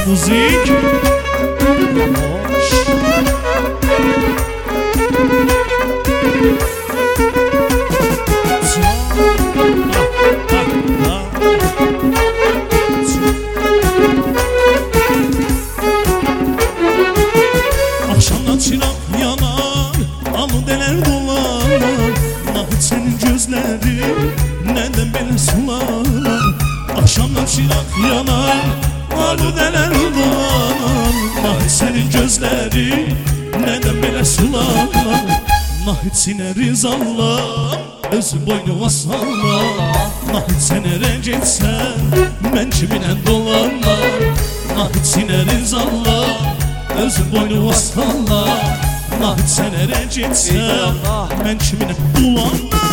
Müzik yavaş. Akşamdan çırak yanar, alı deler dolar. Nahit senin gözleri neden böyle sular? Akşamdan çırak yanar, alı deler dolar. Nahit senin gözleri neden böyle sular? Nahit sineriz Allah, özü boynu vasalla. Nahit sen ereceksen, ben kiminen dolanma. Nahit sineriz Allah, özü boynu vasalla. Nahit sen ereceksen, ben kiminen dolanma.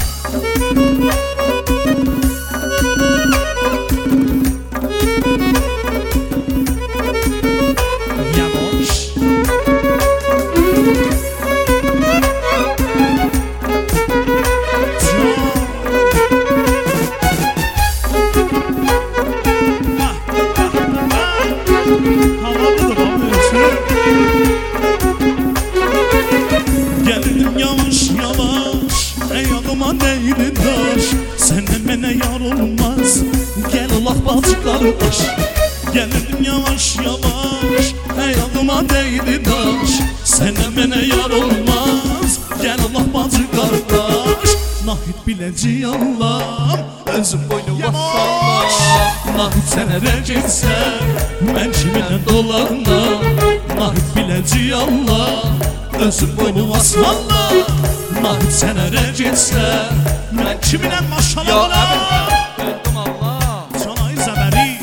Geldim yavaş yavaş, ayağıma değdi taş. Senden bana yar olmaz, gel Allah balcıkları aş. Geldim yavaş yavaş, ayağıma değdi taş. Senden bana yar olmaz, gel Allah balcıkları aş. Nahit bileci Allah'ım, özüm boynu vasalla. Nahit sen ereceksen, ben kimine dolanma. Nahit bileci Allah, özüm boynu vasalla. Nahit sen ereceksen, ben kimine maşallah. Ya öldüm Allah. Sana izaberi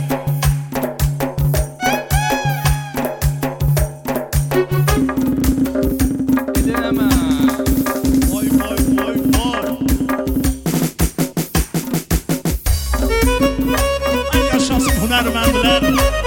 Gidemem. vay vay vay vay. Ay yaşasın hünermendiler.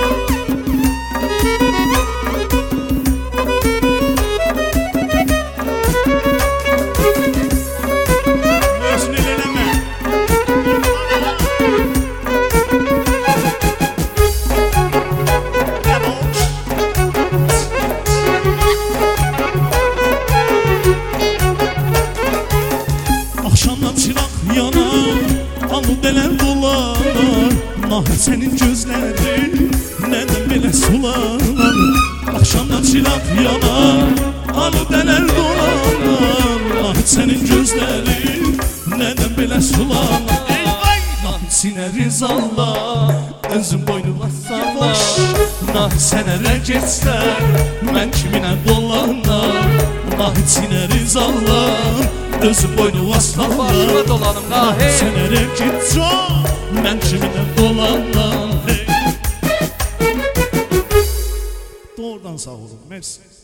Akşamdan çırak yanar, alı deler dolar. Nahit senin gözleri neden böyle sular? Akşamdan çırak yanar, alı deler dolar. Nahit senin gözleri neden böyle sular? Nahit sineriz Allah, özüm boynu vasalla. Nahit sen ereceksen, ben kimine dolanma. Nahit sineriz Allah, özüm boynu vasalla. Başıma dolanım da Nahit hey. sen ereceksen, ben kimine dolanma. Hey. Doğrudan sağ olun. Mersi.